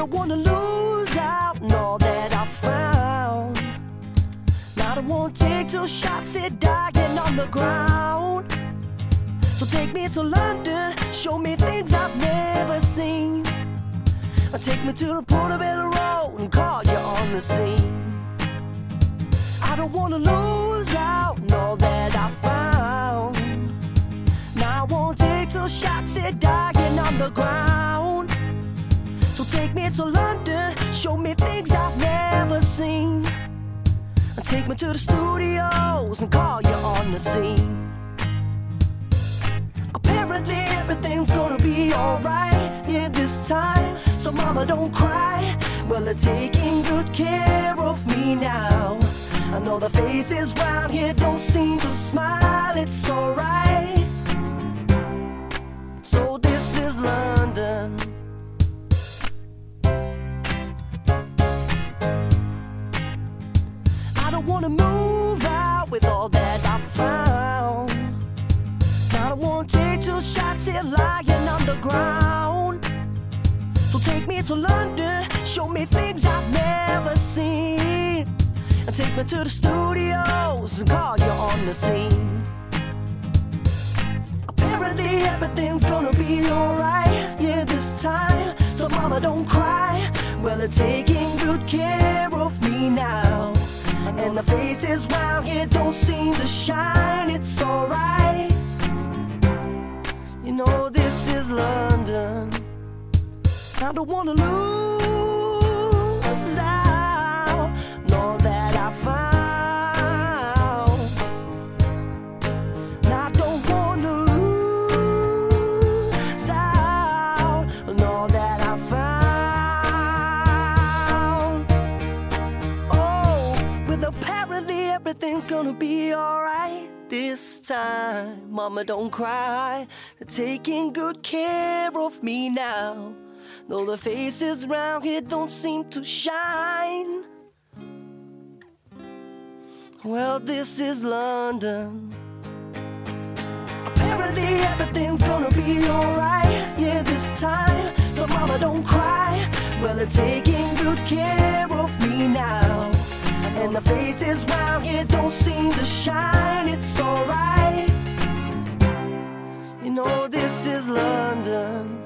don't wanna lose out on all that I found. I don't wanna take 2 shots at dying on the ground. So take me to London, show me things I've never seen. Take me to the Portobello Road and call you on the scene. I don't wanna lose out on all that I found. Now I won't take 2 shots at dying on the ground. So take me to London, show me things I've never seen. Take me to the studios and call you on the scene. Apparently everything's gonna be alright, yeah, this time. So mama, don't cry. Well, they're taking good care of me now. I know the faces round here don't seem to smile. It's alright. So this is London. I don't wanna move out with all that I found. I don't wanna take 2 shots here lying on the ground. So take me to London, show me things I've never seen. And take me to the studios and call you on the scene. Apparently everything's gonna be alright, yeah, this time. So mama, don't cry. Well, they're taking good care of me now. And the faces round here don't seem to shine. It's alright. You know this is London. I don't wanna lose out on all that I found. I don't wanna lose out on all that I found. Oh, with apparently everything's gonna be alright this time. Mama, don't cry. They're taking good care of me now. Though the faces round here don't seem to shine. Well, this is London. Apparently everything's gonna be alright, yeah, this time. So mama, don't cry. Well, they're taking good care of me now. And the faces round here don't seem to shine. It's alright. You know this is London.